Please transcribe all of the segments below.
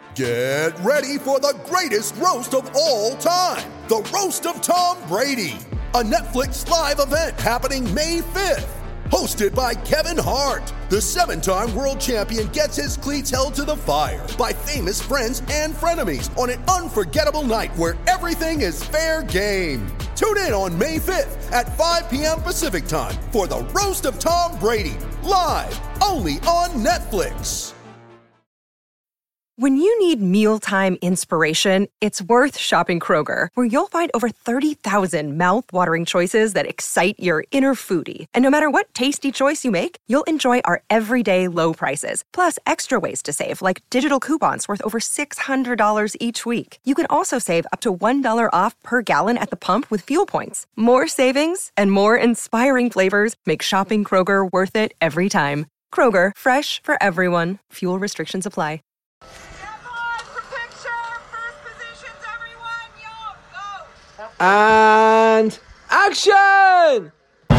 Get ready for the greatest roast of all time, the Roast of Tom Brady, a Netflix live event happening May 5th. Hosted by Kevin Hart, the 7-time world champion gets his cleats held to the fire by famous friends and frenemies on an unforgettable night where everything is fair game. Tune in on May 5th at 5 p.m. Pacific time for the Roast of Tom Brady, live only on Netflix. When you need mealtime inspiration, it's worth shopping Kroger, where you'll find over 30,000 mouth-watering choices that excite your inner foodie. And no matter what tasty choice you make, you'll enjoy our everyday low prices, plus extra ways to save, like digital coupons worth over $600 each week. You can also save up to $1 off per gallon at the pump with fuel points. More savings and more inspiring flavors make shopping Kroger worth it every time. Kroger, fresh for everyone. Fuel restrictions apply. And action!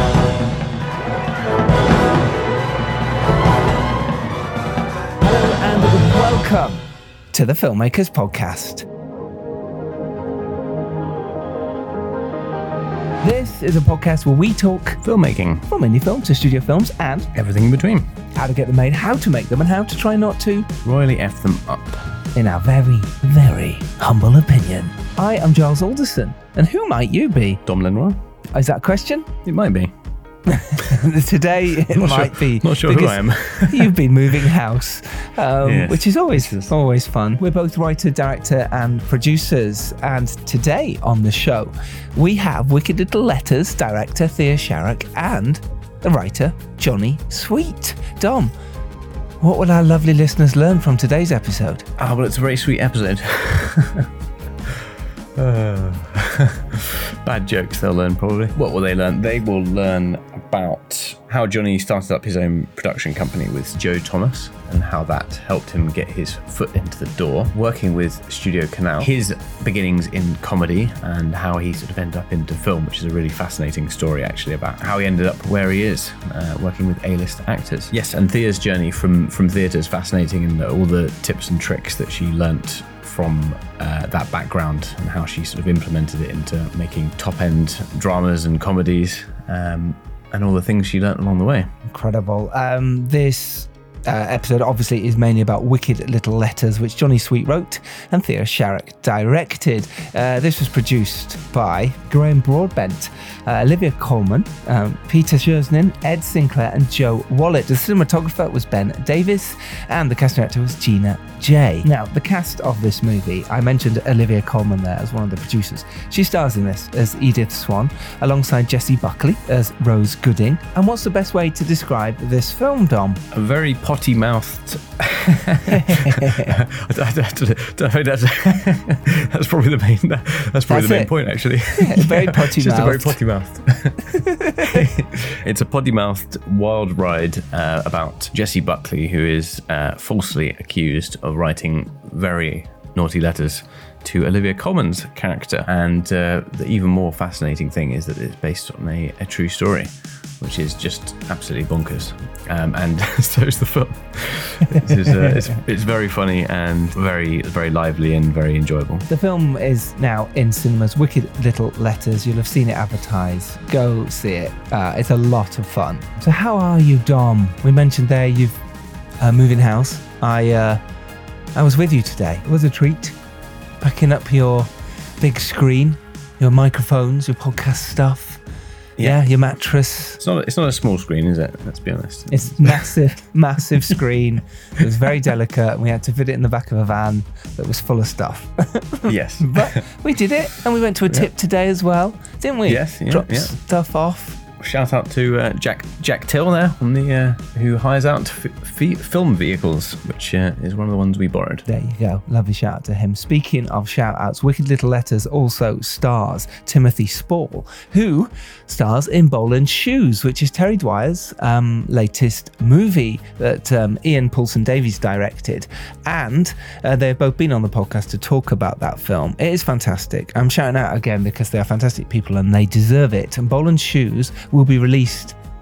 Hello and welcome to the Filmmakers Podcast. This is a podcast where we talk filmmaking, from indie films to studio films and everything in between. How to get them made, how to make them, and how to try not to royally F them up. In our very, very humble opinion. I am Giles Alderson, and who might you be? Dom Lenoir. Is that a question? It might be. Today it might be. Not sure who I am. You've been moving house, yes, which is always fun. We're both writer, director, and producers, and today on the show we have Wicked Little Letters director Thea Sharrock and the writer Johnny Sweet. Dom, what will our lovely listeners learn from today's episode? Well, it's a very sweet episode. Bad jokes they'll learn, probably. What will they learn? They will learn about how Johnny started up his own production company with Joe Thomas and how that helped him get his foot into the door, working with Studio Canal, his beginnings in comedy and how he sort of ended up into film, which is a really fascinating story actually about how he ended up where he is, working with A-list actors. Yes, and Thea's journey from theatre is fascinating, and all the tips and tricks that she learnt from that background and how she sort of implemented it into making top-end dramas and comedies, and all the things she learnt along the way. Incredible. This episode obviously is mainly about Wicked Little Letters, which Johnny Sweet wrote and Thea Sharrock directed. This was produced by Graham Broadbent, Olivia Colman, Peter Shersnin, Ed Sinclair and Joe Wallet. The cinematographer was Ben Davis and the cast director was Gina J. Now, the cast of this movie, I mentioned Olivia Colman there as one of the producers. She stars in this as Edith Swan alongside Jessie Buckley as Rose Gooding. And what's the best way to describe this film, Dom? A very potty-mouthed... that's probably the main point, actually. Yeah, very potty-mouthed. Just a very potty-mouthed. It's a potty-mouthed wild ride about Jessie Buckley, who is falsely accused of writing very naughty letters to Olivia Colman's character. And the even more fascinating thing is that it's based on a true story, which is just absolutely bonkers. And so is the film. It's very funny and very, very lively and very enjoyable. The film is now in cinemas. Wicked Little Letters. You'll have seen it advertised. Go see it. It's a lot of fun. So how are you, Dom? We mentioned there you've moving house. I was with you today. It was a treat. Packing up your big screen, your microphones, your podcast stuff. Yeah, your mattress. It's not a small screen, is it? Let's be honest. It's massive screen. It was very delicate. We had to fit it in the back of a van that was full of stuff. Yes. But we did it, and we went to a tip today as well, didn't we? Yes. Dropped stuff off. Shout out to Jack Till there on the who hires out film vehicles, which is one of the ones we borrowed. There you go. Lovely shout out to him. Speaking of shout outs, Wicked Little Letters also stars Timothy Spall, who stars in Boland Shoes, which is Terry Dwyer's latest movie that Ian Poulsen Davies directed. And they've both been on the podcast to talk about that film. It is fantastic. I'm shouting out again because they are fantastic people and they deserve it. And Boland Shoes will be released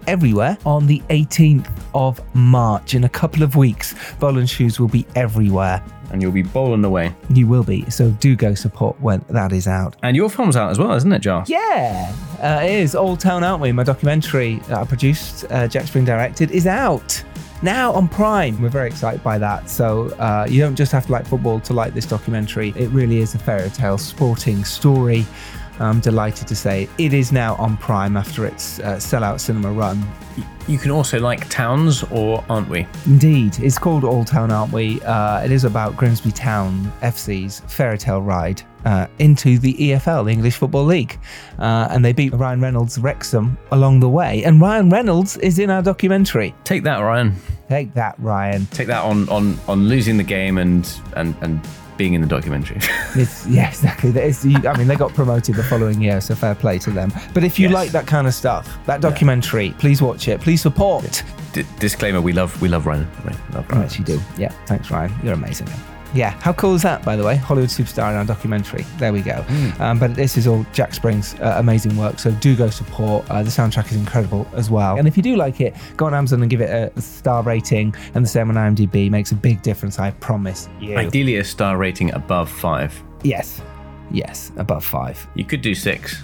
everywhere on the 18th of March. In a couple of weeks, Bowl and Shoes will be everywhere. And you'll be bowling away. You will be, so do go support when that is out. And your film's out as well, isn't it, Jas? Yeah, it is. Old Town, Aren't We? My documentary that I produced, Jack Spring directed, is out now on Prime. We're very excited by that. So you don't just have to like football to like this documentary. It really is a fairy tale sporting story. I'm delighted to say it is now on Prime after its sellout cinema run. You can also like Towns or Aren't We? Indeed. It's called Old Town, Aren't We? It is about Grimsby Town FC's fairy tale ride into the EFL, the English Football League. And they beat Ryan Reynolds' Wrexham along the way. And Ryan Reynolds is in our documentary. Take that, Ryan. Take that, Ryan. Take that on losing the game and being in the documentary. Yeah, exactly. They got promoted the following year, so fair play to them. But if you like that kind of stuff, that documentary, please watch it. Please support. Disclaimer: we love Ryan. Love Ryan. Yes, you do. Yeah, thanks, Ryan. You're amazing. Yeah, how cool is that, by the way? Hollywood superstar in our documentary. There we go. But this is all Jack Spring's amazing work, so do go support. The soundtrack is incredible as well. And if you do like it, go on Amazon and give it a star rating, and the same on IMDb. Makes a big difference, I promise you. Ideally a star rating above 5. Yes, above 5. You could do 6.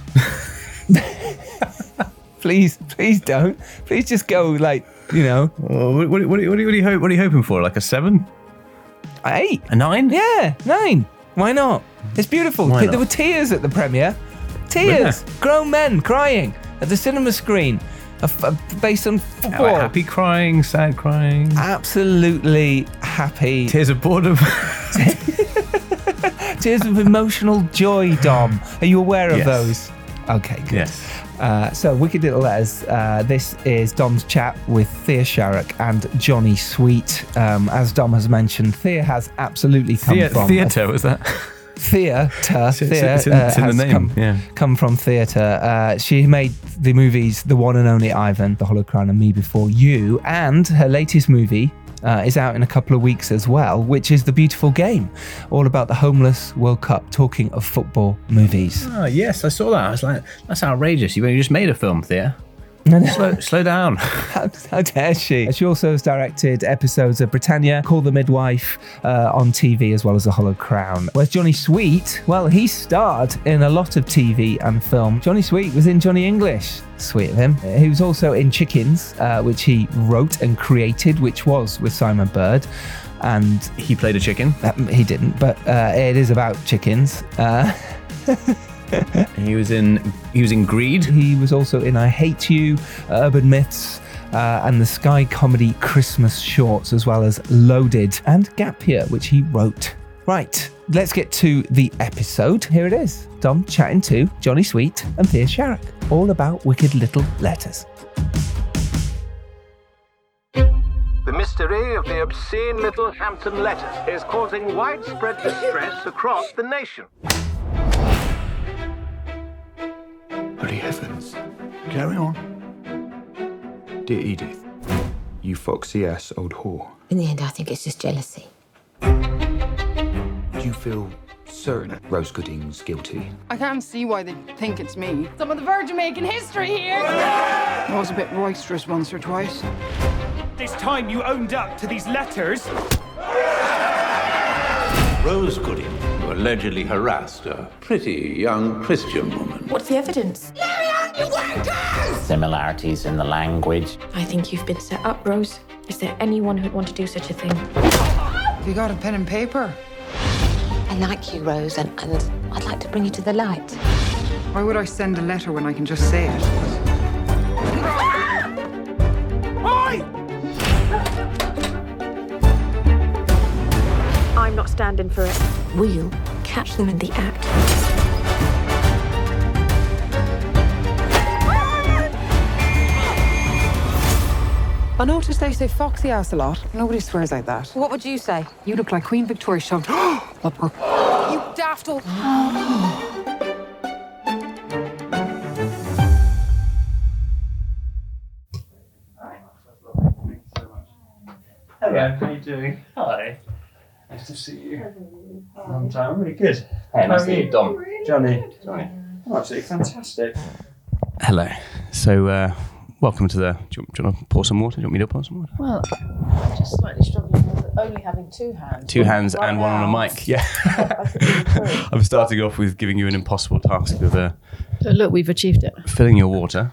Please don't. Please just go, What are you hoping for? Like a 7? 8. A 9? Yeah, 9. Why not? It's beautiful. Why not? There were tears at the premiere. Tears. Grown men crying at the cinema screen. Based on football. Happy crying, sad crying. Absolutely happy. Tears of boredom. Tears of emotional joy, Dom. Are you aware of those? Okay, good. Yes. So, Wicked Little Letters. This is Dom's chat with Thea Sharrock and Johnny Sweet. As Dom has mentioned, Thea has absolutely come from... Theatre, was that? Theatre. It's in the name. Come from theatre. She made the movies The One and Only Ivan, The Hollow Crown and Me Before You, and her latest movie is out in a couple of weeks as well, which is The Beautiful Game, all about the Homeless World Cup, talking of football movies. Oh, yes, I saw that. I was like, that's outrageous. You just made a film, Thea. Slow down. How dare she? She also has directed episodes of Britannia, Call the Midwife on TV, as well as The Hollow Crown. Whereas Johnny Sweet, well, he starred in a lot of TV and film. Johnny Sweet was in Johnny English. Sweet of him. He was also in Chickens, which he wrote and created, which was with Simon Bird. And he played a chicken? He didn't, but it is about chickens. He was in Greed. He was also in I Hate You, Urban Myths, and the Sky comedy Christmas Shorts, as well as Loaded and Gap Year, which he wrote. Right, let's get to the episode. Here it is. Dom chatting to Johnny Sweet and Thea Sharrock, all about Wicked Little Letters. The mystery of the obscene little Hampton letters is causing widespread distress across the nation. Holy heavens. Carry on. Dear Edith, you foxy ass old whore. In the end, I think it's just jealousy. Do you feel certain Rose Gooding's guilty? I can't see why they think it's me. Some of the Virgin making history here. I was a bit roisterous once or twice. This time you owned up to these letters. Rose Gooding, who allegedly harassed a pretty young Christian woman. What's the evidence? Similarities in the language. I think you've been set up, Rose. Is there anyone who'd want to do such a thing? Have you got a pen and paper? I like you, Rose, and I'd like to bring you to the light. Why would I send a letter when I can just say it? I'm not standing for it. We'll catch them in the act. I noticed they say foxy ass a lot. Nobody swears like that. What would you say? You look like Queen Victoria shoved up her. You daft old... Hello, how are you doing? Hi. Nice to see you. Long time, really good. Hey, nice to see you, Dom. Johnny. Oh, absolutely fantastic. Hello. So, welcome to the... Do you want to pour some water? Do you want me to pour some water? Well, I'm just slightly struggling with only having two hands. Two hands and one on a mic. Yeah. I'm starting off with giving you an impossible task of So look, we've achieved it. filling your water.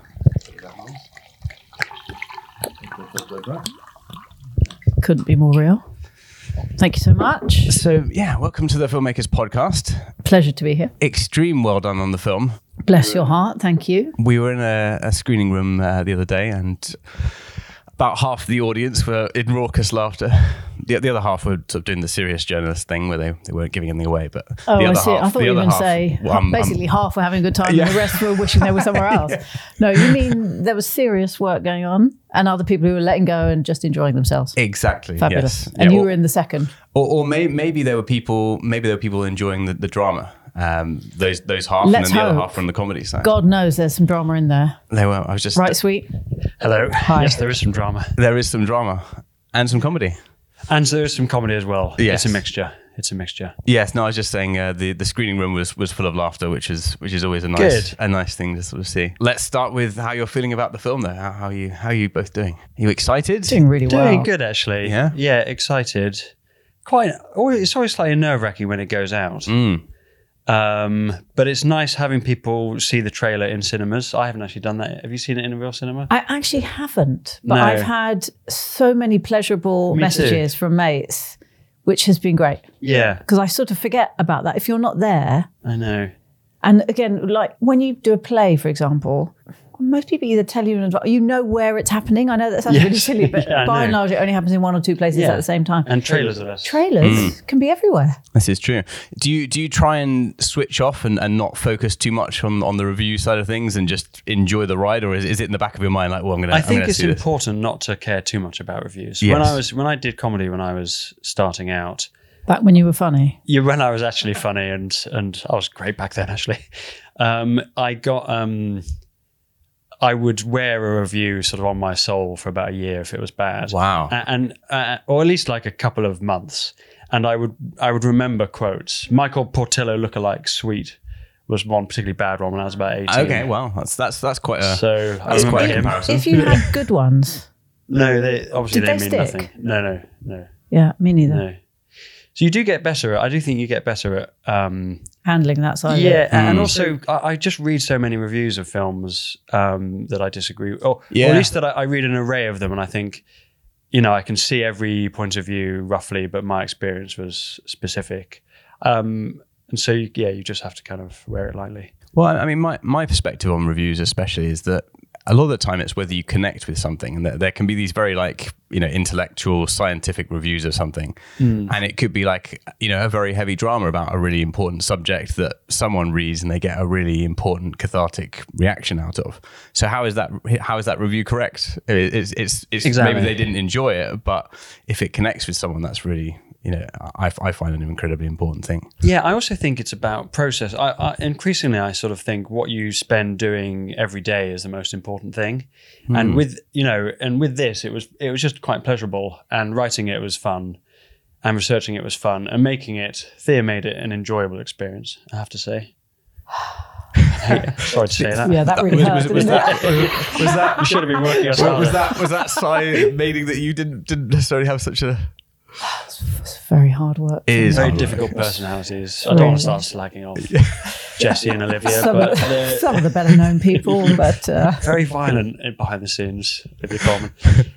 Couldn't be more real. Thank you so much. So, yeah, welcome to the Filmmakers Podcast. Pleasure to be here. Extreme well done on the film. Bless your heart. Thank you. We were in a screening room the other day, and about half the audience were in raucous laughter. The other half were sort of doing the serious journalist thing where they weren't giving anything away. But Oh, the I other see. half, I thought you were going to say basically half were having a good time Yeah. and the rest were wishing they were somewhere else. Yeah. No, you mean there was serious work going on and other people who were letting go and just enjoying themselves. Exactly. Fabulous. Yes. And Yeah, you were in the second. Or maybe there were people enjoying the drama. Those half, Let's and then the other hope. half from the comedy side. God knows there's some drama in there. They were. I was just Right, sweet? Hello. Hi. Yes, there is some drama. There is some drama and some comedy. And there is some comedy as well. Yes. It's a mixture. Yes, no, I was just saying the screening room was full of laughter, which is always a Good. nice thing to sort of see. Let's start with how you're feeling about the film, though. How are you both doing? Are you excited? Doing really well. Doing good, actually. Yeah? Excited. It's always slightly nerve-wracking when it goes out. But it's nice having people see the trailer in cinemas. I haven't actually done that. Have you seen it in a real cinema? I actually haven't, but No. I've had so many pleasurable Me messages from mates, which has been great. Yeah. Because I sort of forget about that. If you're not there, I know. and again, like when you do a play, for example, most people either tell you in advance, you know where it's happening. I know that sounds Yes. really silly, but Yeah, I by and know. large, it only happens in one or two places Yeah. at the same time. And trailers are less. Trailers can be everywhere. This is true. Do you try and switch off and not focus too much on the review side of things and just enjoy the ride, or is it in the back of your mind like, well, I think it's see this? important not to care too much about reviews. Yes. When I did comedy when I was starting out, Back when you were funny. when I was actually funny and I was great back then actually, I would wear a review sort of on my soul for about a year if it was bad. Wow. And or at least like a couple of months. And I would remember quotes. Michael Portillo lookalike Sweet was one particularly bad one when I was about 18. Okay, well, that's quite a So I that's remember quite a him. comparison. If you had good ones. No, they obviously Did they mean stick? nothing. No. Yeah, me neither. No. So you do get better. I do think you get better at Handling that side of yeah, it. and also I just read so many reviews of films that I disagree with, or at least that I read an array of them, and I think, I can see every point of view roughly, but my experience was specific, and so you just have to kind of wear it lightly. Well, I mean, my perspective on reviews especially is that a lot of the time it's whether you connect with something, and there can be these very intellectual, scientific reviews of something, and it could be like, a very heavy drama about a really important subject that someone reads and they get a really important cathartic reaction out of. So how is that review correct? It's Exactly. Maybe they didn't enjoy it, but if it connects with someone, that's really, I find it an incredibly important thing. Yeah, I also think it's about process. I increasingly I sort of think what you spend doing every day is the most important thing. And with this, it was just quite pleasurable, and writing it was fun, and researching it was fun, and making it, Thea made it an enjoyable experience, I have to say. Sorry to say that. Yeah, that really hurt. Was didn't that You should have been working us harder. was that sigh meaning that you didn't necessarily have such a It's very hard work. It is Very hard work. difficult personalities. I don't want to start slagging off Jesse and Olivia, Some but of they're some of the better known people, but very violent behind the scenes, Olivia Coleman.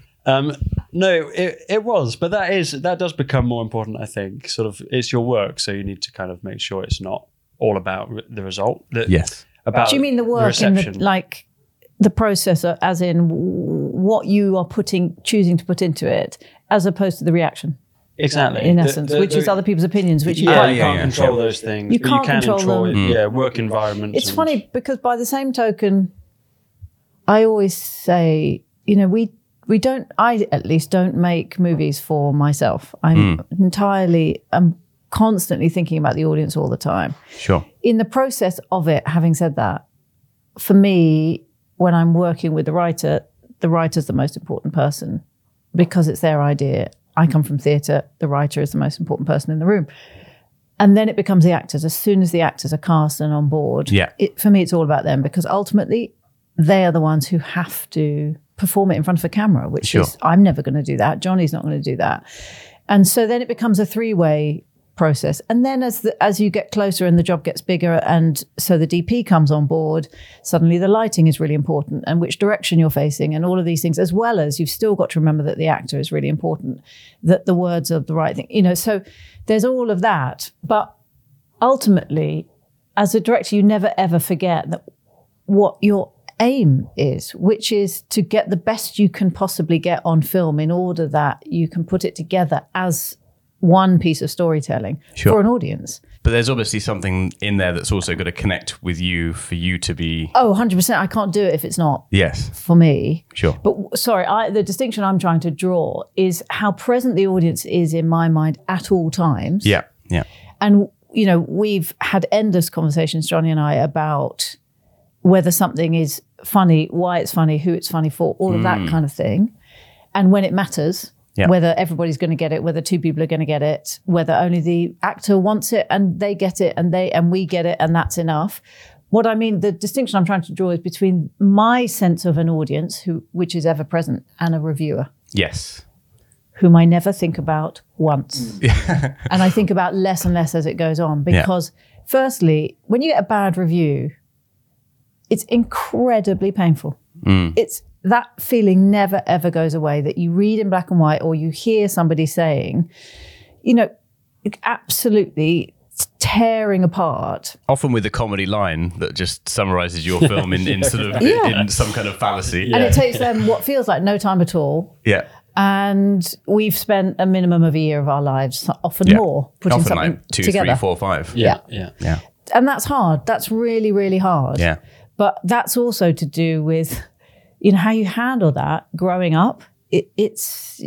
No, it was, but that does become more important, I think. Sort of, it's your work, so you need to kind of make sure it's not all about the result. Yes. About do you mean the work in reception. the process, as in what you are choosing to put into it, as opposed to the reaction? Exactly. In essence, which is other people's opinions, which you you can't. can't control those things. You but can't you can control them. work environments. It's funny because by the same token, I always say, we don't, I at least don't make movies for myself. I'm constantly thinking about the audience all the time. Sure. In the process of it, having said that, for me, when I'm working with the writer's the most important person because it's their idea. I come from theatre. The writer is the most important person in the room. And then it becomes the actors. As soon as the actors are cast and on board, Yeah. for me, it's all about them because ultimately they are the ones who have to perform it in front of a camera, which Sure. is, I'm never going to do that. Johnny's not going to do that. And so then it becomes a three-way process. And then as you get closer and the job gets bigger, and so the DP comes on board, suddenly the lighting is really important and which direction you're facing and all of these things, as well as you've still got to remember that the actor is really important, that the words are the right thing. You know, so there's all of that. But ultimately, as a director, you never ever forget that what your aim is, which is to get the best you can possibly get on film in order that you can put it together as one piece of storytelling for an audience. But there's obviously something in there that's also got to connect with you for you to be... Oh, 100%. I can't do it if it's not Yes. for me. Sure. But sorry, the distinction I'm trying to draw is how present the audience is in my mind at all times. Yeah, yeah. And, you know, we've had endless conversations, Johnny and I, about whether something is funny, why it's funny, who it's funny for, all of that kind of thing. And when it matters, whether everybody's going to get it, whether two people are going to get it, whether only the actor wants it and they get it and we get it and that's enough. What I mean, the distinction I'm trying to draw is between my sense of an audience, which is ever present, and a reviewer. Yes. Whom I never think about once. And I think about less and less as it goes on. Because firstly, when you get a bad review, it's incredibly painful. It's that feeling never, ever goes away, that you read in black and white or you hear somebody saying, you know, absolutely tearing apart. Often with a comedy line that just summarizes your film in sort of in some kind of fallacy. And it takes them what feels like no time at all. Yeah. And we've spent a minimum of a year of our lives, often more, putting often something like 2, together. 3, 4, 5. Yeah. And that's hard. That's really, really hard. Yeah. But that's also to do with, you know, how you handle that growing up. It's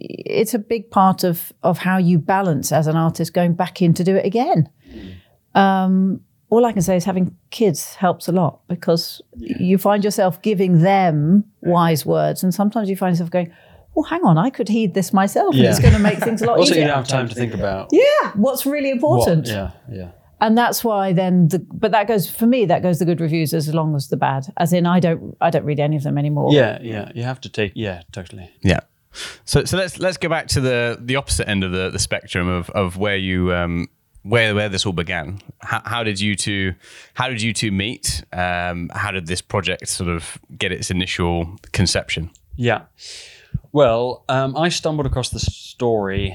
a big part of how you balance as an artist going back in to do it again. All I can say is having kids helps a lot, because you find yourself giving them wise words, and sometimes you find yourself going, well, hang on, I could heed this myself, and it's going to make things a lot also, easier. you don't have time to think about what's really important. Yeah. And that's why then, but that goes, for me, that goes the good reviews as long as the bad. As in, I don't read any of them anymore. Yeah. You have to take, totally. Yeah. So let's go back to the opposite end of the spectrum of where you where this all began. How did you two meet? How did this project sort of get its initial conception? Yeah. Well, I stumbled across the story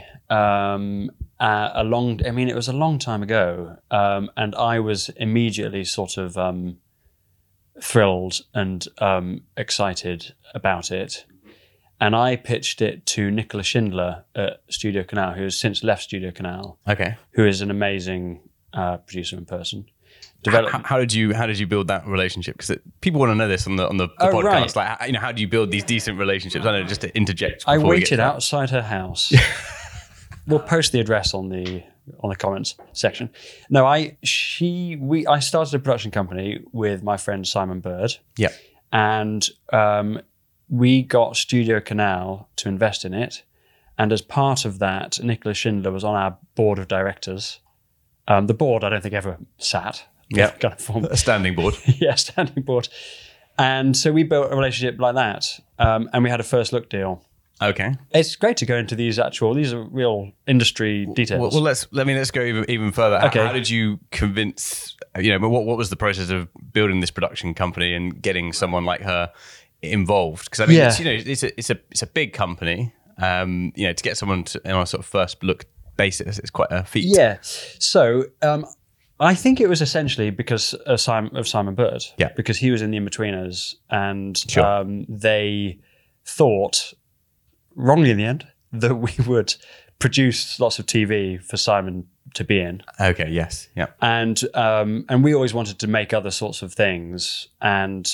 it was a long time ago, and I was immediately sort of thrilled and excited about it. And I pitched it to Nicola Schindler at Studio Canal, who has since left Studio Canal. Okay. Who is an amazing producer and person. How did you build that relationship? Because people want to know this on the podcast. Right. Like, how do you build these decent relationships? I know, just to interject. I waited outside her house. We'll post the address on the comments section. No, I started a production company with my friend Simon Bird. Yeah. And we got Studio Canal to invest in it. And as part of that, Nicola Schindler was on our board of directors. The board, I don't think, ever sat. Yeah. Kind of formed. A standing board. Yeah, standing board. And so we built a relationship like that. And we had a first look deal. Okay. It's great to go into these are real industry details. Well, let's go even further. Okay. How did you convince, what was the process of building this production company and getting someone like her involved? Because I mean, it's a big company. To get someone on a sort of first look basis, it's quite a feat. Yeah. So I think it was essentially because of Simon Bird. Yeah. Because he was in the In-Betweeners, and Sure. they thought, wrongly in the end, that we would produce lots of TV for Simon to be in. Okay. Yes. Yeah. And we always wanted to make other sorts of things, and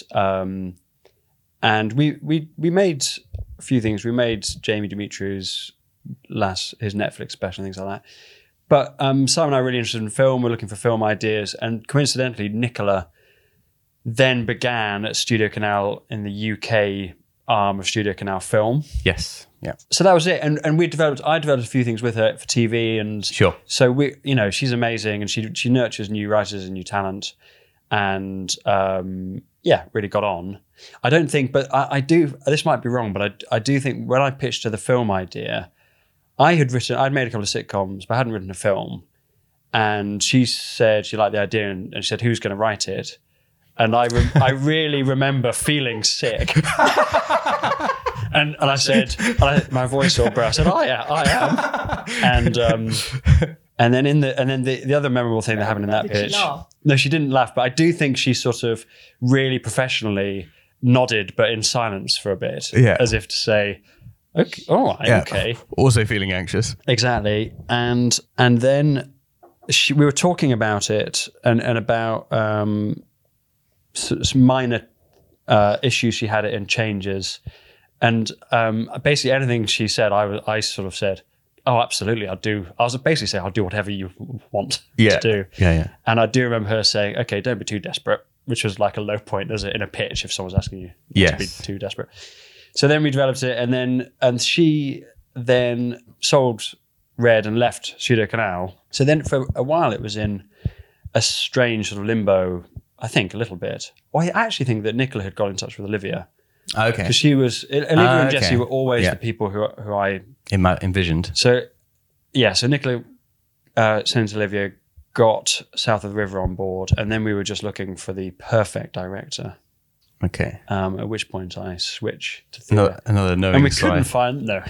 we made a few things. We made Jamie Demetriou's his Netflix special and things like that. But Simon and I are really interested in film. We're looking for film ideas, and coincidentally, Nicola then began at Studio Canal in the UK arm of Studio Canal Film. Yes. Yeah. So that was it, and I developed a few things with her for TV, and sure. So she's amazing, and she nurtures new writers and new talent, and really got on. I don't think, but I do, this might be wrong, but I do think when I pitched her the film idea, I'd made a couple of sitcoms, but I hadn't written a film. And she said she liked the idea, and she said, who's going to write it? And I really remember feeling sick. and I said, my voice all broke. I said, I am. And then the other memorable thing that happened in that pitch. She laugh? No, she didn't laugh, but I do think she sort of really professionally nodded, but in silence for a bit, as if to say, okay, all right, okay. Also feeling anxious. Exactly. And then we were talking about it and about some minor issues she had in changes. And basically anything she said, I sort of said, oh, absolutely, I'll do. I was basically saying, I'll do whatever you want to do. Yeah. And I do remember her saying, okay, don't be too desperate, which was like a low point in a pitch if someone's asking you to be too desperate. So then we developed it, and she then sold Red and left Studio Canal. So then for a while it was in a strange sort of limbo, I think, a little bit. Well, I actually think that Nicola had got in touch with Olivia. Okay. Because she was, Olivia and Jessie were always the people who I envisioned. So Nicola sent Olivia, got South of the River on board, and then we were just looking for the perfect director. Okay. At which point I switched to theatre. Another knowing and we slide. couldn't find, no.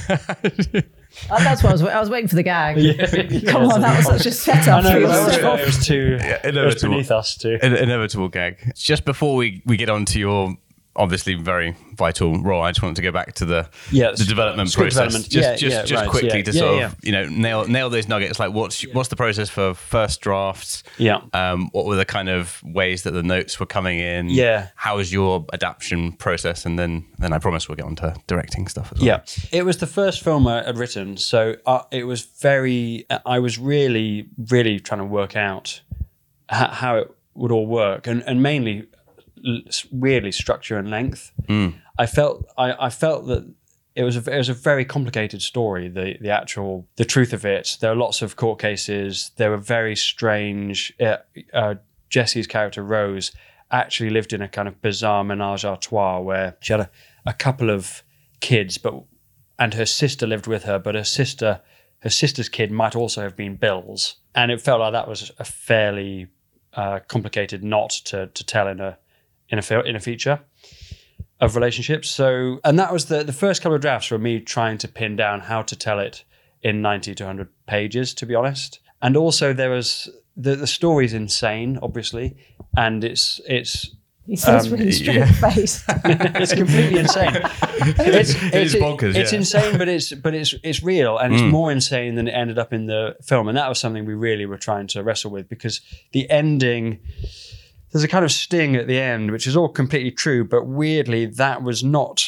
That's what I was waiting for the gag. Come on, that was such a setup. I know, it was too, it was beneath us too. Inevitable gag. Just before we get on to your obviously very vital role, I just wanted to go back to the development process. Just quickly to sort of nail those nuggets. Like what's the process for first drafts? Yeah. What were the kind of ways that the notes were coming in? Yeah. How was your adaptation process? And then I promise we'll get on to directing stuff as well. Yeah. It was the first film I had written, so it was I was really, really trying to work out how it would all work, and mainly weirdly structure and length. I felt that it was a very complicated story. The truth of it, there are lots of court cases. They were very strange. Jessie's character Rose actually lived in a kind of bizarre menage a trois where she had a couple of kids, and her sister lived with her, but her sister's kid might also have been Bill's, and it felt like that was a fairly complicated knot to tell in a feature of relationships. So, and that was the first couple of drafts were me trying to pin down how to tell it in 90 to 100 pages, to be honest. And also there was the story's insane, obviously, and it's he says really straight face. It's completely insane. It's bonkers. It's insane, but it's real, and it's more insane than it ended up in the film. And that was something we really were trying to wrestle with, because the ending, there's a kind of sting at the end, which is all completely true, but weirdly that was not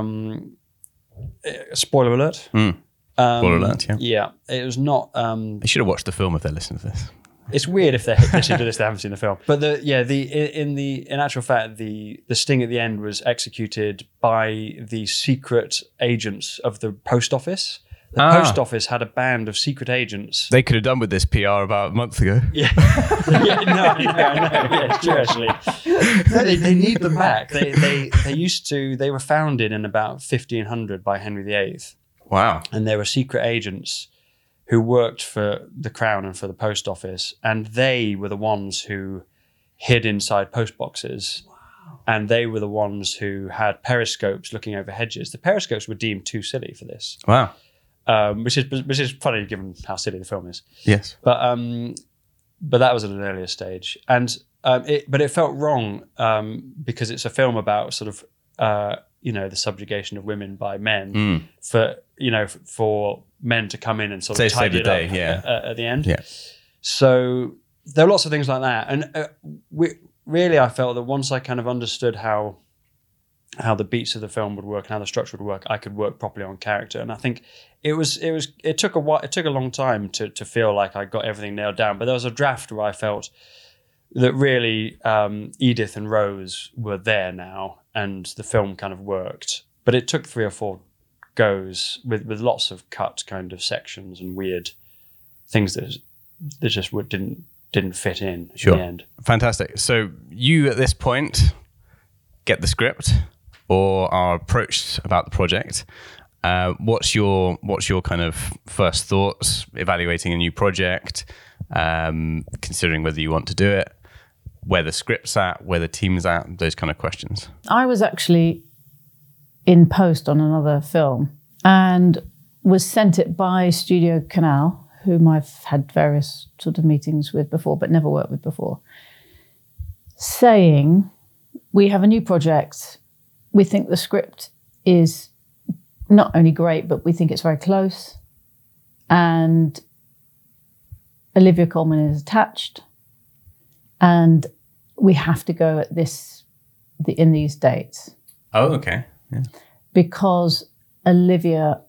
spoiler alert. Spoiler alert, yeah. Yeah, it was not. They should have watched the film if they listened to this. It's weird if they listen to this, they haven't seen the film. But in actual fact, the sting at the end was executed by the secret agents of the post office. The post office had a band of secret agents. They could have done with this PR about a month ago. Yeah, no, it's true actually. No, they need them back. They were founded in about 1500 by Henry VIII. Wow. And they were secret agents who worked for the Crown and for the post office, and they were the ones who hid inside post boxes. Wow. And they were the ones who had periscopes looking over hedges. The periscopes were deemed too silly for this. Wow. Which is funny given how silly the film is. Yes. But that was at an earlier stage, and it felt wrong because it's a film about sort of the subjugation of women by men for men to come in and sort of tidy it up at the end. Yeah. So there are lots of things like that, and I felt that once I kind of understood how the beats of the film would work and how the structure would work, I could work properly on character. And I think it took a while. It took a long time to feel like I got everything nailed down. But there was a draft where I felt that really Edith and Rose were there now, and the film kind of worked. But it took 3 or 4 goes with lots of cut kind of sections and weird things that just didn't fit in the end. Fantastic. So you at this point get the script or are approached about the project, what's your kind of first thoughts evaluating a new project, considering whether you want to do it, where the script's at, where the team's at, those kind of questions? I was actually in post on another film and was sent it by Studio Canal, whom I've had various sort of meetings with before, but never worked with before, saying, we have a new project. We think the script is not only great, but we think it's very close. And Olivia Colman is attached. And we have to go at in these dates. Oh, okay. Yeah. Because Olivia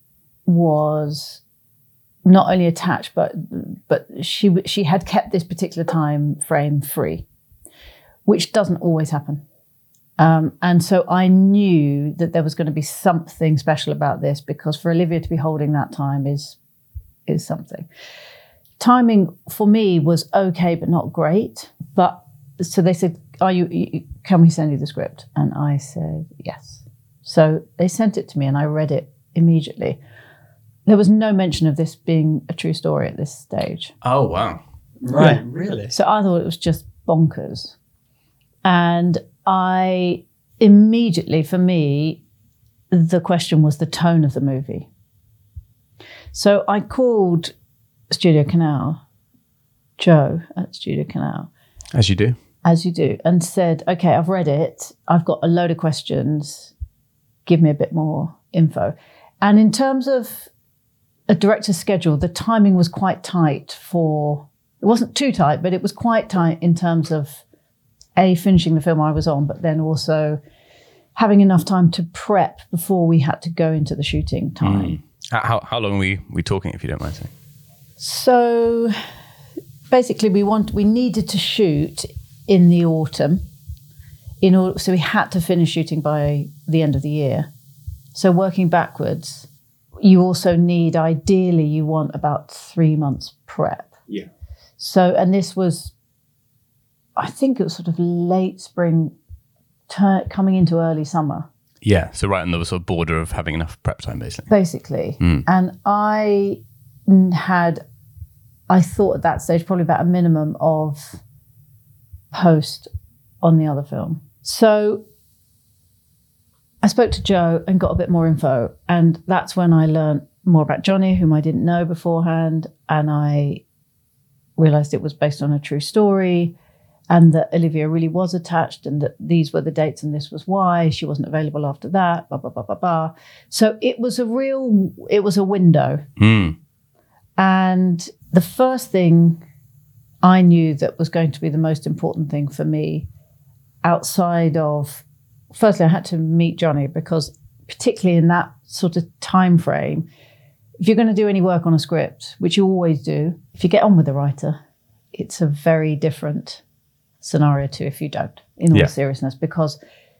was not only attached, but she had kept this particular time frame free, which doesn't always happen. And so I knew that there was going to be something special about this, because for Olivia to be holding that time is something. Timing for me was okay, but not great. But so they said, can we send you the script? And I said, yes. So they sent it to me and I read it immediately. There was no mention of this being a true story at this stage. Oh, wow. Right, really? So I thought it was just bonkers. And I immediately, for me, the question was the tone of the movie. So I called Studio Canal, Joe at Studio Canal. As you do. As you do. And said, okay, I've read it. I've got a load of questions. Give me a bit more info. And in terms of a director's schedule, the timing was quite tight it wasn't too tight, but it was quite tight in terms of finishing the film I was on, but then also having enough time to prep before we had to go into the shooting time. How long are we talking, if you don't mind saying? So basically we needed to shoot in the autumn so we had to finish shooting by the end of the year. So working backwards, you also need, ideally, you want about 3 months prep. Yeah. So, and this was, I think it was sort of late spring, coming into early summer. Yeah, so right on the sort of border of having enough prep time, basically. Basically. And I thought at that stage probably about a minimum of post on the other film. So I spoke to Joe and got a bit more info, and that's when I learned more about Johnny, whom I didn't know beforehand, and I realised it was based on a true story, and that Olivia really was attached, and that these were the dates and this was why she wasn't available after that, blah, blah, blah, blah, blah. So it was a window. And the first thing I knew that was going to be the most important thing for me outside of, firstly, I had to meet Johnny, because particularly in that sort of time frame, if you're going to do any work on a script, which you always do, if you get on with the writer, it's a very different scenario to if you don't, in all seriousness, because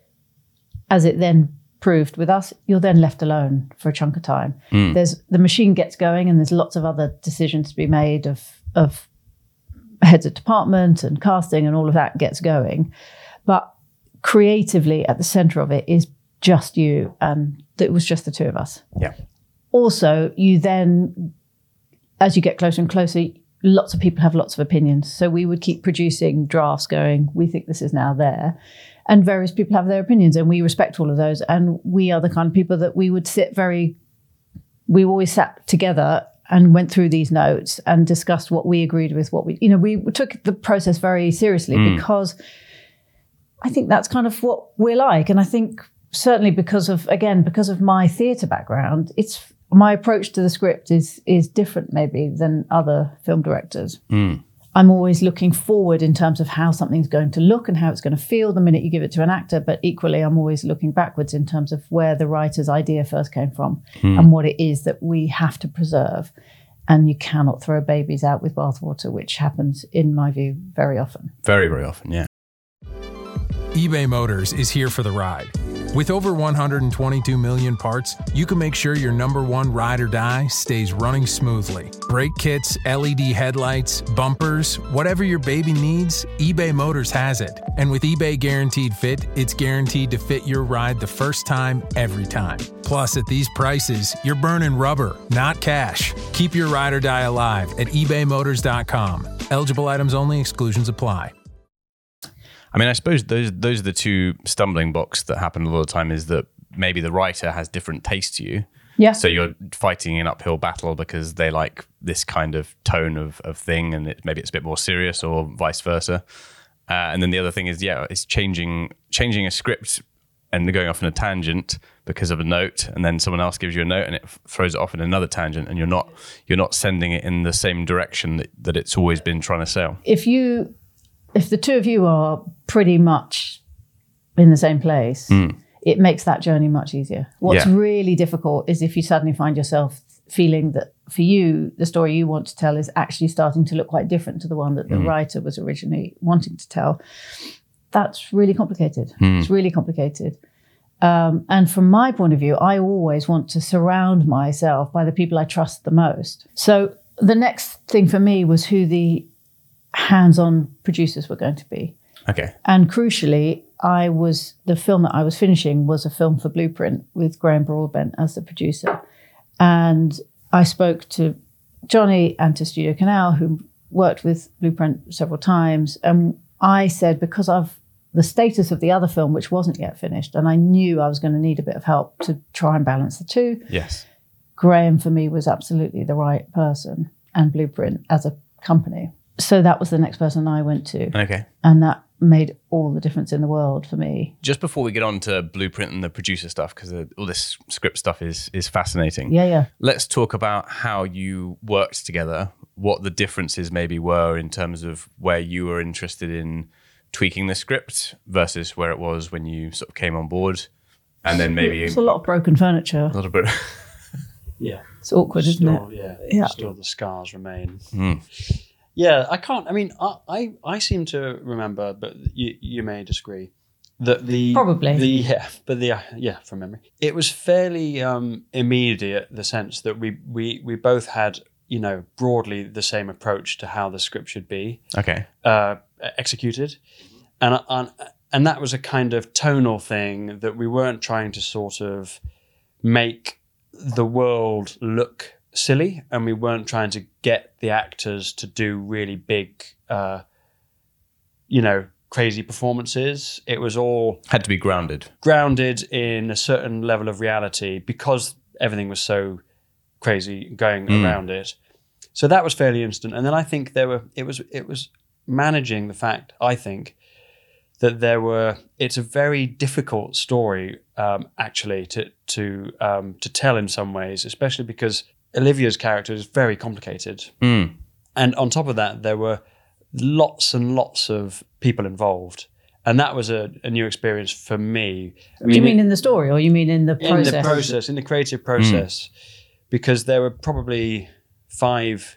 as it then proved with us, you're then left alone for a chunk of time. The machine gets going and there's lots of other decisions to be made of heads of department and casting, and all of that gets going. But creatively at the center of it is just you, and it was just the two of us. Yeah. Also, you then, as you get closer and closer, lots of people have lots of opinions. So we would keep producing drafts going, we think this is now there. And various people have their opinions, and we respect all of those. And we are the kind of people that we always sat together and went through these notes and discussed what we agreed with, we took the process very seriously, because I think that's kind of what we're like. And I think certainly because of my theatre background, my approach to the script is different maybe than other film directors. I'm always looking forward in terms of how something's going to look and how it's going to feel the minute you give it to an actor. But equally, I'm always looking backwards in terms of where the writer's idea first came from and what it is that we have to preserve. And you cannot throw babies out with bathwater, which happens, in my view, very often. Very, very often, yeah. eBay Motors is here for the ride. With over 122 million parts, you can make sure your number one ride or die stays running smoothly. Brake kits, LED headlights, bumpers, whatever your baby needs, eBay Motors has it. And with eBay Guaranteed Fit, it's guaranteed to fit your ride the first time, every time. Plus, at these prices, you're burning rubber, not cash. Keep your ride or die alive at ebaymotors.com. Eligible items only, exclusions apply. I mean, I suppose those are the two stumbling blocks that happen a lot of the time, is that maybe the writer has different taste to you. Yeah. So you're fighting an uphill battle because they like this kind of tone of thing, and maybe it's a bit more serious, or vice versa. And then the other thing is, it's changing a script and going off in a tangent because of a note, and then someone else gives you a note and it throws it off in another tangent, and you're not sending it in the same direction that it's always been trying to sell. If the two of you are pretty much in the same place, it makes that journey much easier. What's really difficult is if you suddenly find yourself feeling that for you, the story you want to tell is actually starting to look quite different to the one that the writer was originally wanting to tell. That's really complicated. It's really complicated. And from my point of view, I always want to surround myself by the people I trust the most. So the next thing for me was who the hands-on producers were going to be. Okay. And crucially, the film that I was finishing was a film for Blueprint with Graham Broadbent as the producer. And I spoke to Johnny and to Studio Canal, who worked with Blueprint several times. And I said, because of the status of the other film, which wasn't yet finished, and I knew I was going to need a bit of help to try and balance the two. Yes. Graham, for me, was absolutely the right person, and Blueprint as a company. So that was the next person I went to. Okay. And that made all the difference in the world for me. Just before we get on to Blueprint and the producer stuff, because all this script stuff is fascinating. Yeah. Let's talk about how you worked together, what the differences maybe were in terms of where you were interested in tweaking the script versus where it was when you sort of came on board. And then maybe... It's a lot of broken furniture. A little bit. Yeah. It's awkward, isn't it? Yeah. Still the scars remain. Yeah, I can't. I mean, I seem to remember, but you may disagree, that from memory, it was fairly immediate. The sense that we both had, broadly the same approach to how the script should be. Okay. Executed, and that was a kind of tonal thing, that we weren't trying to sort of make the world look silly, and we weren't trying to get the actors to do really big, crazy performances. It was all had to be grounded in a certain level of reality, because everything was so crazy going around it. So that was fairly instant. And then I think it was managing the fact, I think, that it's a very difficult story actually to tell in some ways, especially because Olivia's character is very complicated. And on top of that, there were lots and lots of people involved. And that was a new experience for me. Do you mean in the story, or you mean in the process? In the creative process. Because there were probably 5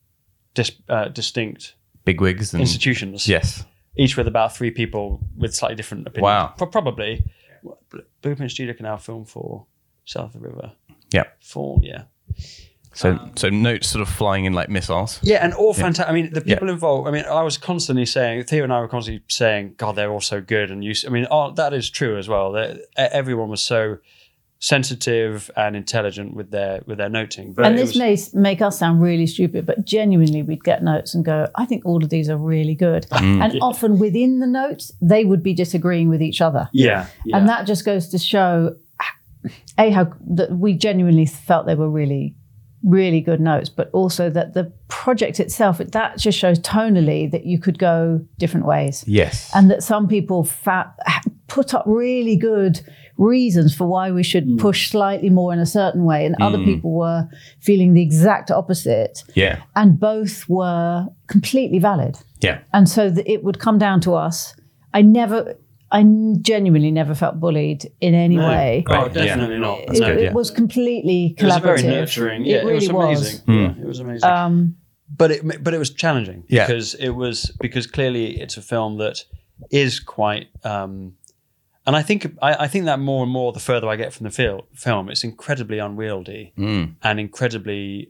distinct bigwigs and institutions. Yes. Each with about 3 people with slightly different opinions. Wow. Probably. Blueprint, Studio Canal, Film 4, South of the River. Yeah. 4, yeah. So notes sort of flying in like missiles. Yeah, and all fantastic. I mean, the people involved. I mean, I was constantly saying, Theo and I were constantly saying, "God, they're all so good." And that is true as well. Everyone was so sensitive and intelligent with their noting. But and this may make us sound really stupid, but genuinely, we'd get notes and go, "I think all of these are really good." And often within the notes, they would be disagreeing with each other. Yeah. And that just goes to show, how that we genuinely felt they were really, really good notes, but also that the project itself, that just shows tonally that you could go different ways. Yes. And that some people put up really good reasons for why we should push slightly more in a certain way, and other people were feeling the exact opposite. Yeah. And both were completely valid. Yeah. And so it would come down to us. I genuinely never felt bullied in any way. Oh, definitely not. It was completely collaborative. It was very nurturing. Yeah, it really was amazing. was. It was amazing. But it was challenging because clearly it's a film that is quite I think that more and more the further I get from the film, it's incredibly unwieldy and incredibly.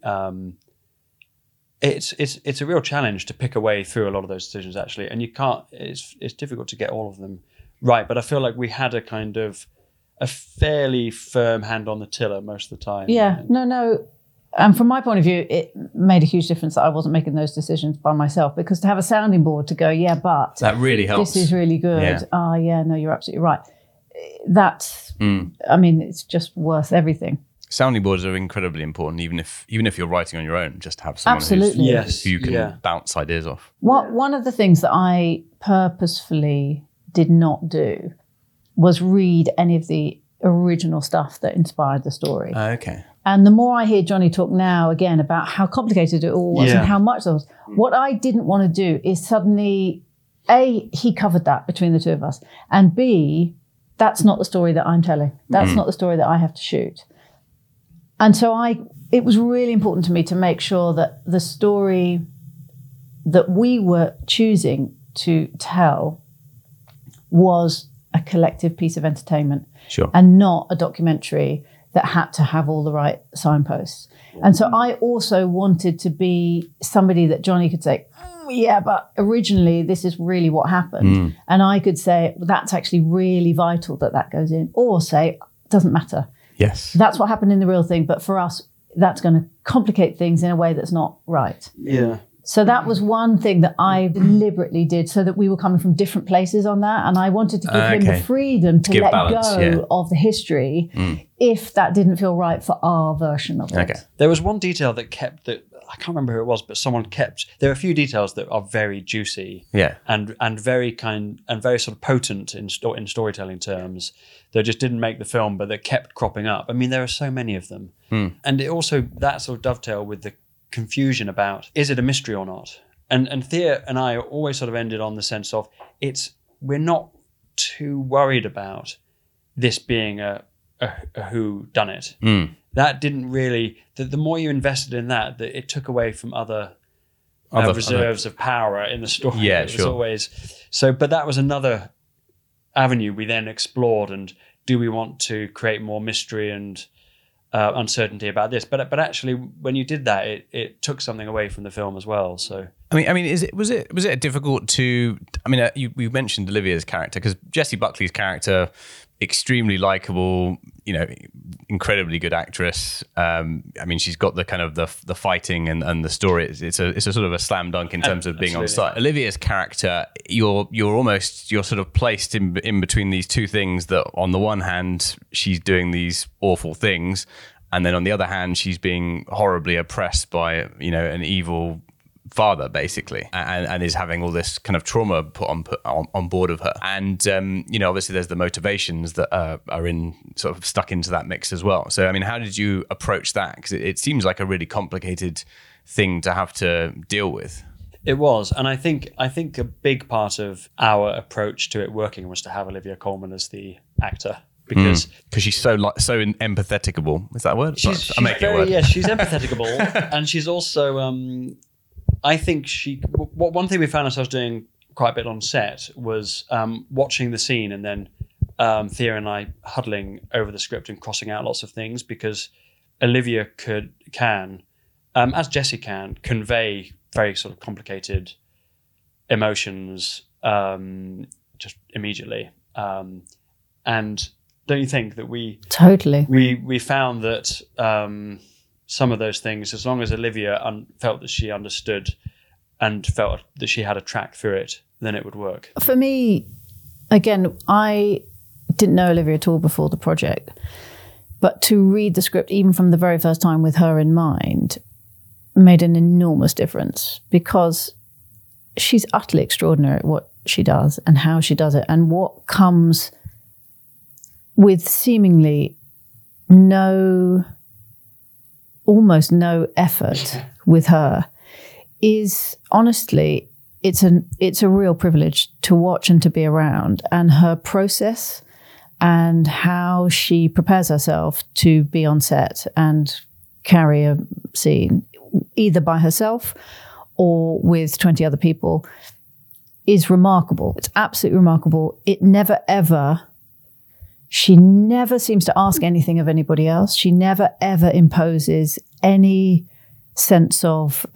It's a real challenge to pick a way through a lot of those decisions actually, and you can't. It's difficult to get all of them right, but I feel like we had a fairly firm hand on the tiller most of the time. Yeah, no. And from my point of view, it made a huge difference that I wasn't making those decisions by myself, because to have a sounding board to go, yeah, but that really helps. This is really good. Yeah. No, you're absolutely right. That's, I mean, it's just worth everything. Sounding boards are incredibly important, even if you're writing on your own, just to have someone who you can bounce ideas off. One of the things that I purposefully did not do was read any of the original stuff that inspired the story. Okay. And the more I hear Johnny talk now again about how complicated it all was and how much there was, what I didn't want to do is suddenly, A, he covered that between the two of us, and B, that's not the story that I'm telling. That's not the story that I have to shoot. And so it was really important to me to make sure that the story that we were choosing to tell was a collective piece of entertainment and not a documentary that had to have all the right signposts. And so I also wanted to be somebody that Johnny could say, yeah, but originally this is really what happened. And I could say, well, that's actually really vital that goes in. Or say, it doesn't matter. Yes. That's what happened in the real thing. But for us, that's going to complicate things in a way that's not right. Yeah. So that was one thing that I deliberately did, so that we were coming from different places on that. And I wanted to give him the freedom to let go of the history if that didn't feel right for our version of it. Okay. There was one detail that kept I can't remember who it was, but someone kept. There are a few details that are very juicy, and very very sort of potent in storytelling terms. That just didn't make the film, but that kept cropping up. I mean, there are so many of them, and it also that sort of dovetail with the confusion about is it a mystery or not. And Thea and I always sort of ended on the sense of we're not too worried about this being a who done it. That didn't really. The more you invested in that it took away from other reserves of power in the story. Yeah, it was always so. But that was another avenue we then explored. And do we want to create more mystery and uncertainty about this? But actually, when you did that, it took something away from the film as well. So. I mean, was it difficult to? I mean, you mentioned Olivia's character, because Jessie Buckley's character, extremely likable, incredibly good actress. I mean, she's got the kind of the fighting and the story. It's a sort of a slam dunk in terms of being on site. Olivia's character, you're sort of placed in between these two things. That on the one hand, she's doing these awful things, and then on the other hand, she's being horribly oppressed by an evil father, basically, and is having all this kind of trauma put on board of her. And obviously there's the motivations that are in sort of stuck into that mix as well. So I mean, how did you approach that? Because it seems like a really complicated thing to have to deal with. It was, and I think a big part of our approach to it working was to have Olivia Colman as the actor. Because she's so empatheticable. Is that a word? She's very, yeah, she's empatheticable, and she's also. I think one thing we found ourselves doing quite a bit on set was watching the scene and then Thea and I huddling over the script and crossing out lots of things, because Olivia can, as Jessie can, convey very sort of complicated emotions just immediately. And don't you think that we found that some of those things, as long as Olivia felt that she understood and felt that she had a track through it, then it would work. For me, again, I didn't know Olivia at all before the project, but to read the script, even from the very first time with her in mind, made an enormous difference, because she's utterly extraordinary at what she does and how she does it, and what comes with seemingly almost no effort with her is, honestly, it's a real privilege to watch and to be around. And her process and how she prepares herself to be on set and carry a scene, either by herself or with 20 other people, is remarkable. It's absolutely remarkable. It never, ever She never seems to ask anything of anybody else. She never, ever imposes any sense of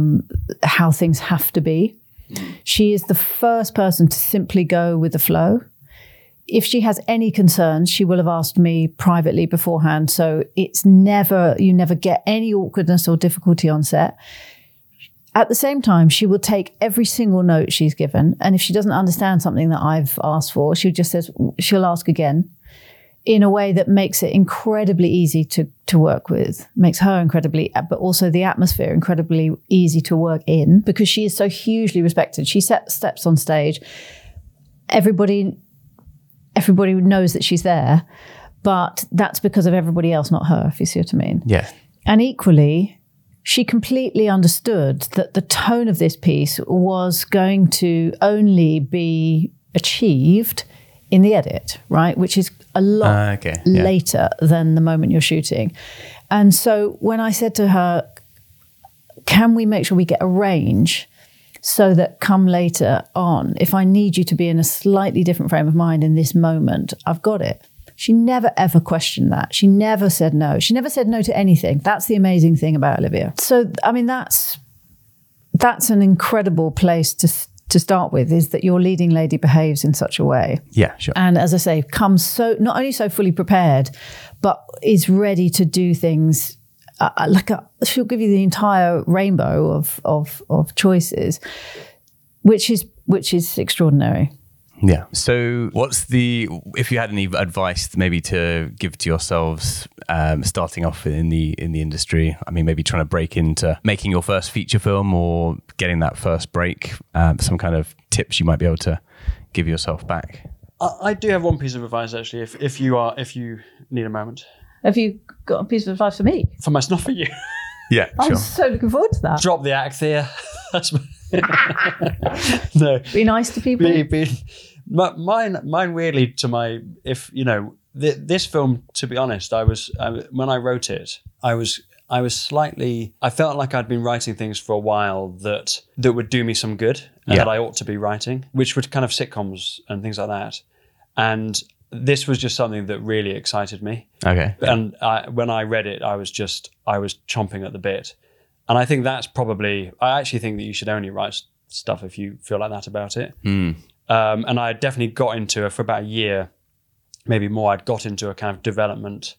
how things have to be. She is the first person to simply go with the flow. If she has any concerns, she will have asked me privately beforehand. So it's never, you never get any awkwardness or difficulty on set. At the same time, she will take every single note she's given. And if she doesn't understand something that I've asked for, she'll ask again in a way that makes it incredibly easy to work with, makes her incredibly, but also the atmosphere incredibly easy to work in, because she is so hugely respected. She steps on stage. Everybody knows that she's there, but that's because of everybody else, not her, if you see what I mean. Yeah. And equally, she completely understood that the tone of this piece was going to only be achieved in the edit, right? Which is a lot later than the moment you're shooting. And so when I said to her, can we make sure we get a range so that come later on, if I need you to be in a slightly different frame of mind in this moment, I've got it. She never, ever questioned that. She never said no. She never said no to anything. That's the amazing thing about Olivia. So, I mean, that's an incredible place to start with, is that your leading lady behaves in such a way. Yeah, sure. And as I say, comes so, not only so fully prepared, but is ready to do things she'll give you the entire rainbow of choices, which is extraordinary. Yeah. So if you had any advice maybe to give to yourselves starting off in the industry, I mean, maybe trying to break into making your first feature film or getting that first break, some kind of tips you might be able to give yourself back? I do have one piece of advice, actually, if you need a moment. Have you got a piece of advice for me? For myself, not for you. Yeah, I'm sure. so looking forward to that. Drop the act there. No. Be nice to people. Mine weirdly to my, if you know, this film, to be honest, when I wrote it, I felt like I'd been writing things for a while that would do me some good and that I ought to be writing, which were kind of sitcoms and things like that. And this was just something that really excited me. Okay. And when I read it, I was chomping at the bit. And I think that's probably, I actually think that you should only write stuff if you feel like that about it. Mm. And I definitely got into it for about a year, maybe more. I'd got into a kind of development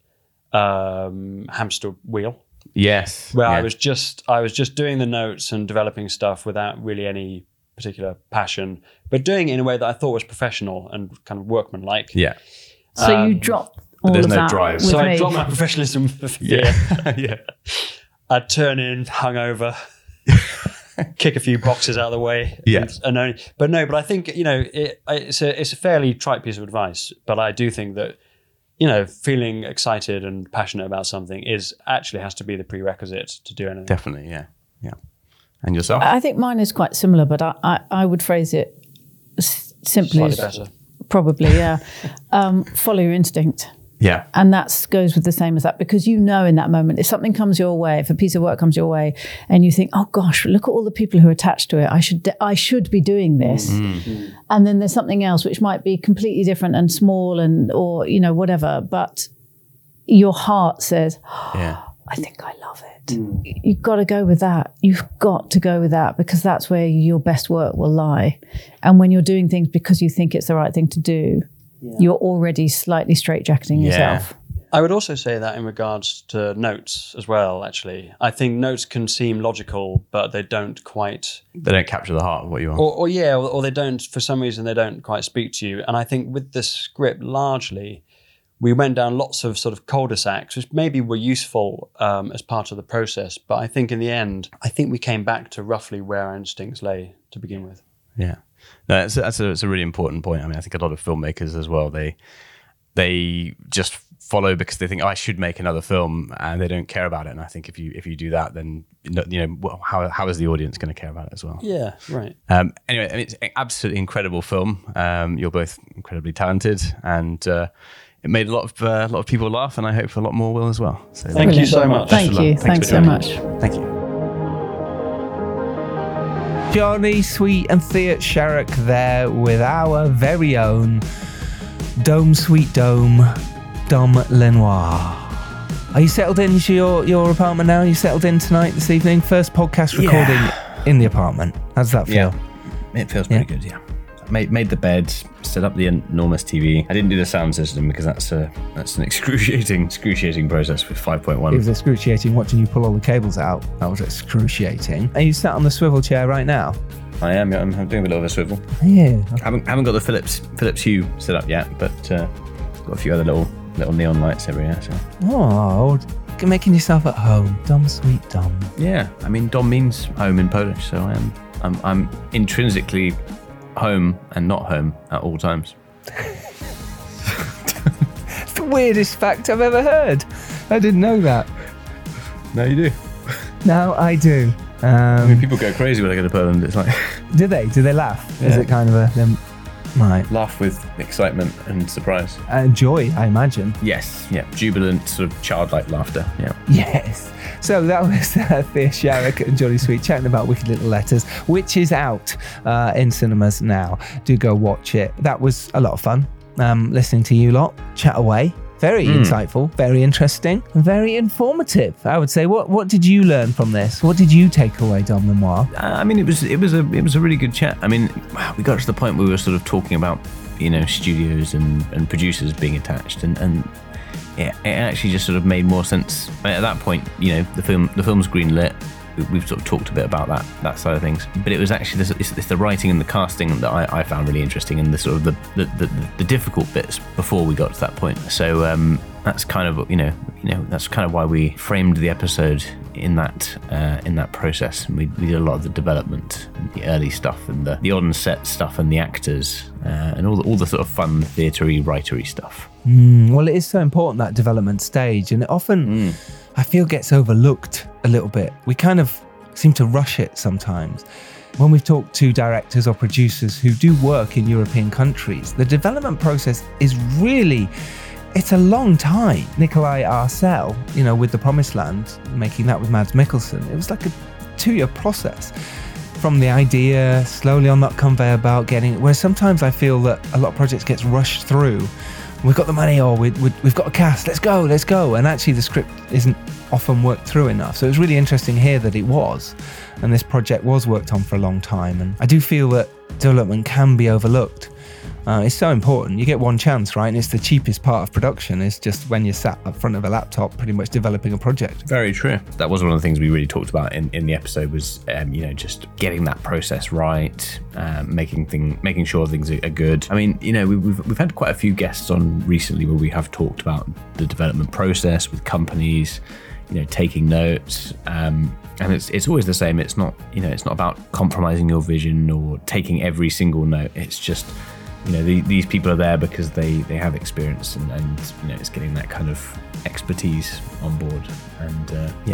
hamster wheel. Yes. Where I was just doing the notes and developing stuff without really any particular passion, but doing it in a way that I thought was professional and kind of workmanlike. Yeah. So you dropped all of that. Drive. So I dropped my professionalism. Yeah. I'd turn in hungover, kick a few boxes out of the way. Yeah. But I think, you know, it's a fairly trite piece of advice, but I do think that, you know, feeling excited and passionate about something has to be the prerequisite to do anything. Definitely, yeah. Yeah. And yourself? I think mine is quite similar, but I would phrase it simply Slightly better. Probably, yeah. Follow your instinct. Yeah. And that goes with the same as that, because you know in that moment, if something comes your way, if a piece of work comes your way and you think, oh gosh, look at all the people who are attached to it. I should be doing this. Mm-hmm. And then there's something else which might be completely different and small or, you know, whatever. But your heart says, I think I love it. You've got to go with that. You've got to go with that, because that's where your best work will lie. And when you're doing things because you think it's the right thing to do, you're already slightly straitjacketing yourself. I would also say that in regards to notes as well, actually. I think notes can seem logical, but they don't quite... They don't capture the heart of what you want. Or they don't, for some reason, they don't quite speak to you. And I think with the script, largely, we went down lots of sort of cul-de-sacs, which maybe were useful as part of the process. But I think in the end, I think we came back to roughly where our instincts lay to begin with. Yeah. No, that's a really important point. I mean, I think a lot of filmmakers as well, they just follow because they think, I should make another film, and they don't care about it. And I think if you do that, then you know how is the audience going to care about it as well? Yeah, right. Anyway, I mean, it's an absolutely incredible film. You're both incredibly talented, and it made a lot of people laugh, and I hope a lot more will as well. So thank you so much. Thank you. Thanks so much. Thank you. Johnny Sweet and Thea Sharrock there with our very own Dome Sweet Dome, Dom Lenoir. Are you settled into your apartment now? You settled in tonight, this evening? First podcast recording in the apartment. How does that feel? Yeah, it feels pretty good, yeah. Made the bed, set up the enormous TV. I didn't do the sound system because that's an excruciating process with 5.1. It was excruciating watching you pull all the cables out. That was excruciating. Are you sat on the swivel chair right now? I am. I'm doing a bit of a swivel. Yeah. Haven't got the Philips Hue set up yet, but got a few other little neon lights everywhere. So. Oh, making yourself at home, Dom Sweet Dom. Yeah, I mean Dom means home in Polish, so I'm intrinsically home and not home at all times. It's the weirdest fact I've ever heard. I didn't know that. No, you do. Now I do. I mean, people go crazy when I go to Poland. It's like, do they laugh? Yeah. Is it kind of a right? Laugh with excitement and surprise and joy, I imagine. Yes, yeah, jubilant, sort of childlike laughter. Yeah. Yes. So that was Thea Sharrock and Johnny Sweet chatting about Wicked Little Letters, which is out in cinemas now. Do go watch it. That was a lot of fun. Listening to you lot chat away. Very insightful, very interesting, very informative, I would say. What did you learn from this? What did you take away, Dom Lenoir? I mean, it was a really good chat. I mean, we got to the point where we were sort of talking about, studios and producers being attached, and it actually just sort of made more sense. At that point, the film's greenlit. We've sort of talked a bit about that side of things, but it was actually it's the writing and the casting that I found really interesting, and the sort of the difficult bits before we got to that point. So that's kind of that's kind of why we framed the episode in that process. And we did a lot of the development, and the early stuff, and the on-set stuff, and the actors, and all the sort of fun theatre-y, writery stuff. Well, it is so important, that development stage, and it often I feel gets overlooked a little bit. We kind of seem to rush it sometimes. When we've talked to directors or producers who do work in European countries, the development process is really, it's a long time. Nikolai Arcel, with The Promised Land, making that with Mads Mikkelsen, it was like a 2-year process. From the idea, slowly on that conveyor belt, where sometimes I feel that a lot of projects gets rushed through. We've got the money, or we've got a cast, let's go. And actually the script isn't often worked through enough. So it was really interesting here that it was. And this project was worked on for a long time. And I do feel that development can be overlooked. It's so important. You get one chance, right? And it's the cheapest part of production. It's just when you're sat up front of a laptop pretty much developing a project. Very true. That was one of the things we really talked about in the episode was, just getting that process right, making sure things are good. I mean, we've had quite a few guests on recently where we have talked about the development process with companies, taking notes, and it's always the same. It's not about compromising your vision or taking every single note. It's just, these people are there because they have experience, and it's getting that kind of expertise on board, and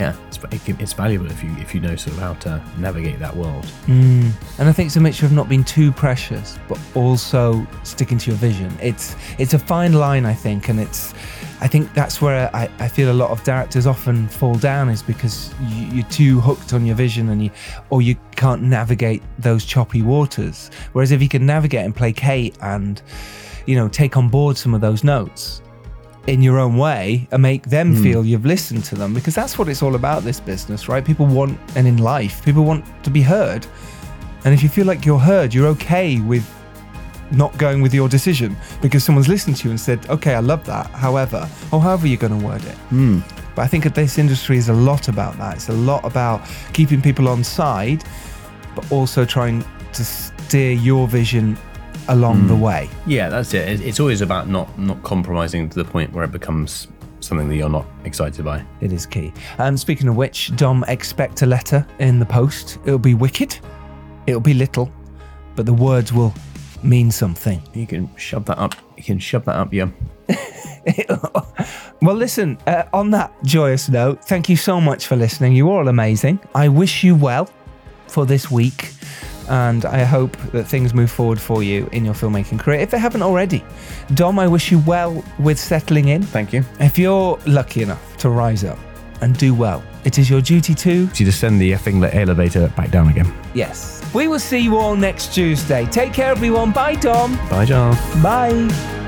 it's valuable if you know sort of how to navigate that world. And I think it's a mixture of not being too precious but also sticking to your vision. It's a fine line, I think, and I think that's where I feel a lot of directors often fall down, is because you're too hooked on your vision, or you can't navigate those choppy waters. Whereas if you can navigate and placate and take on board some of those notes in your own way and make them feel you've listened to them, because that's what it's all about, this business, right? People want, and in life, people want to be heard. And if you feel like you're heard, you're okay with not going with your decision because someone's listened to you and said, okay, I love that, however you're going to word it. But I think that this industry is a lot about that. It's a lot about keeping people on side, but also trying to steer your vision along the way. Yeah, that's it. It's always about not compromising to the point where it becomes something that you're not excited by. It is key. And speaking of which, Dom, expect a letter in the post. It'll be wicked, it'll be little, but the words will mean something. You can shove that up. Yeah. Well, listen, on that joyous note, thank you so much for listening. You're all amazing. I wish you well for this week, and I hope that things move forward for you in your filmmaking career, if they haven't already. Dom, I wish you well with settling in. Thank you. If you're lucky enough to rise up and do well, it is your duty to send the effing elevator back down again. Yes. We will see you all next Tuesday. Take care, everyone. Bye, Dom. Bye, John. Bye.